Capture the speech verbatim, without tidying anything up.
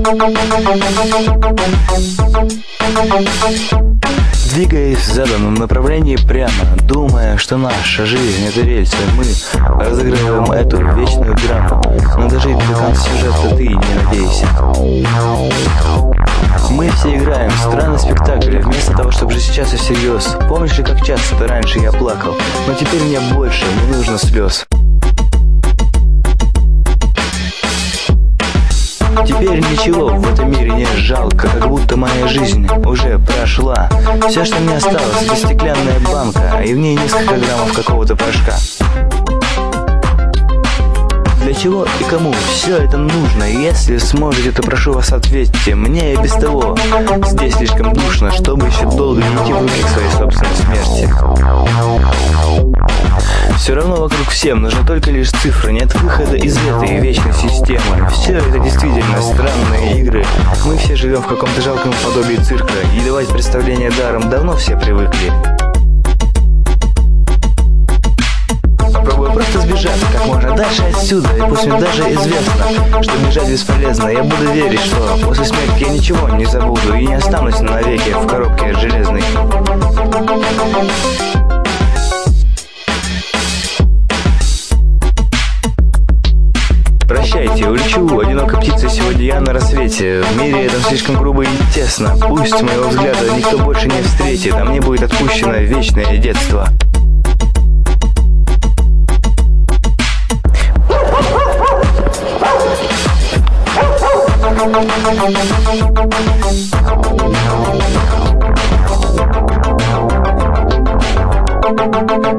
Двигаясь в заданном направлении прямо, думая, что наша жизнь — это рельсы, мы разыгрываем эту вечную драму. Но дожить до конца сюжета ты не надейся. Мы все играем странный спектакль, вместо того, чтобы жить сейчас и всерьез. Помнишь ли, как часто раньше я плакал, но теперь мне больше не нужно слез. Теперь ничего в этом мире не жалко, как будто моя жизнь уже прошла. Все, что мне осталось, это стеклянная банка, и в ней несколько граммов какого-то порошка. Для чего и кому все это нужно? Если сможете, то прошу вас, ответьте. Мне и без того здесь слишком душно, чтобы еще долго не идти в руки к своей собственной смерти. Все равно вокруг всем нужны только лишь цифры. Нет выхода из этой вечной системы. Все это действительно странные игры. Мы все живем в каком-то жалком подобии цирка, и давать представление даром давно все привыкли. Попробую просто сбежать как можно дальше отсюда, и пусть мне даже известно, что бежать бесполезно. Я буду верить, что после смерти я ничего не забуду и не останусь навеки в коробке железной. Прощайте, улечу, одинокой птицей сегодня я на рассвете. В мире этом слишком грубо и тесно. Пусть моего взгляда никто больше не встретит, а мне будет отпущено вечное детство. Thank you.